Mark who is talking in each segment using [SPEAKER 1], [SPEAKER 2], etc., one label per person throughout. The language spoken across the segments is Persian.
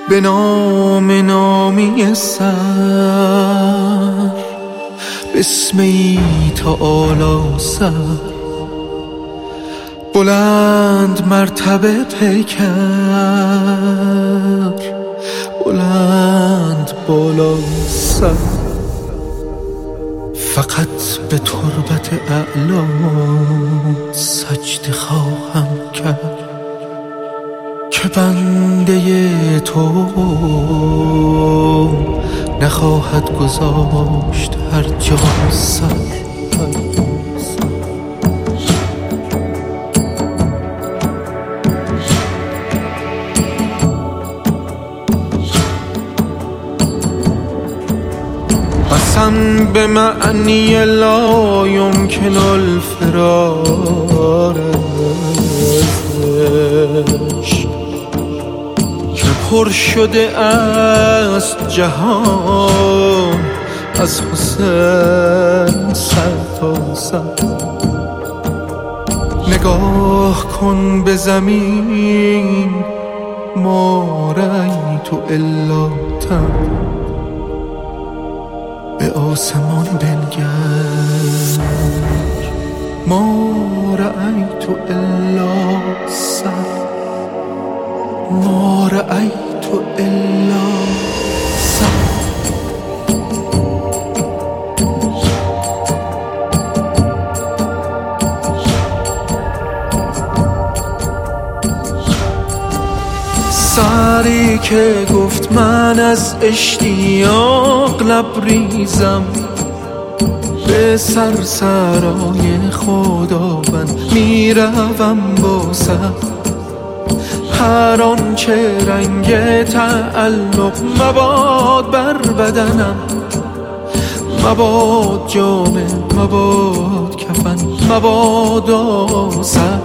[SPEAKER 1] به نام نامی سر، بسمی تعالی سر، بلند مرتبه پیکر، بلند بالا سر. فقط به تربت اعلا سجده خواهم کرد که بنده تو نخواهد گذاشت هر جا سر. قسم به معنی لا یمکن الفرار ازش که پر شده است جهان از حسین سر تا سر. نگاه کن به زمین ما رأیت الا تم، به آسمان بنگر ما رأیت الا سر، ما رأیت الا سر. سری که گفت من از اشتیاق لبریزم، به سرسرای خداوند میروم با سر. هر آنچه رنگ تعلق مباد بر بدنم، مباد جامه، مباد کفن، مباد سر.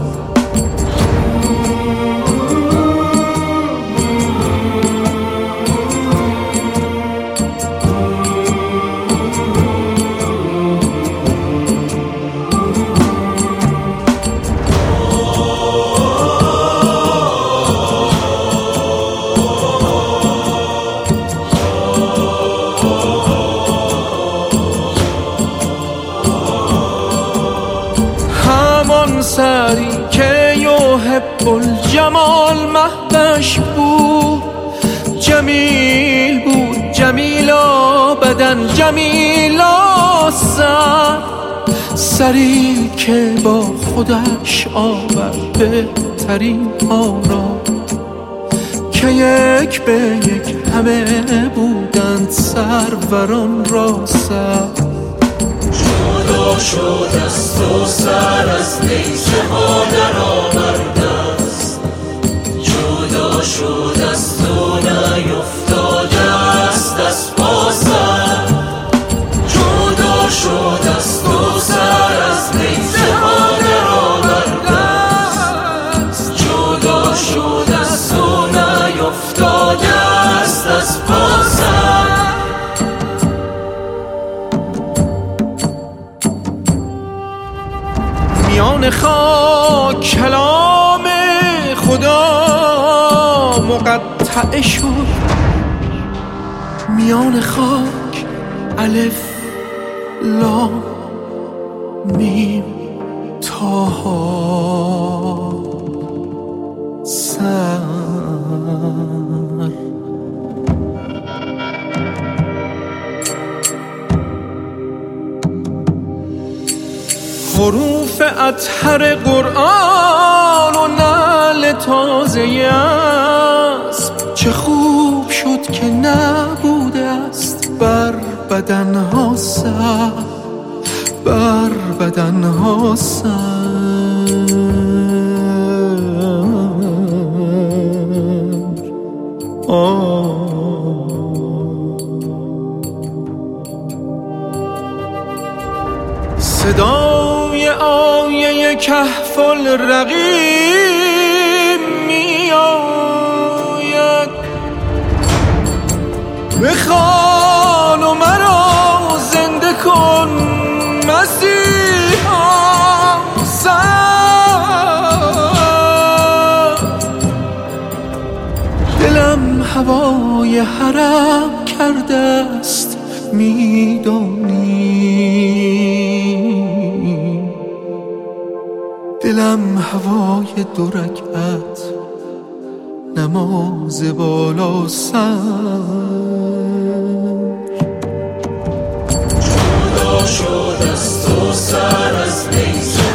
[SPEAKER 1] سری که یحب الجمال مهدش بود، جمیل بود، جمیلا بدن، جمیلا سر. سری که با خودش آورد بهترین ها را که یک به یک همه بودند سروران را سر.
[SPEAKER 2] جدا شد است و سر از نیزه ها در آورده است، جدا شد است و نیفتاده است از پا سر. جدا شد است و سر از نیزه ها در آورده است، جدا شد است و نیفتاده است از پا سر.
[SPEAKER 1] میان خاک کلام خدا مقطع شد، میان خاک الف لام میم طه سر. حروف اطهر قرآن و نعل تازه اسب، چه خوب شد که نبوده است بر بدنها سر، بر بدنها سر. صدای آیه کهف الرقیم می آید، بخوان و مرا زنده کن مسیحا سر. دلم هوای حرم کرده است میدانی. دلم هوای 2 رکعت نماز بالا سر.
[SPEAKER 2] جدا شد از تو سر از نیزه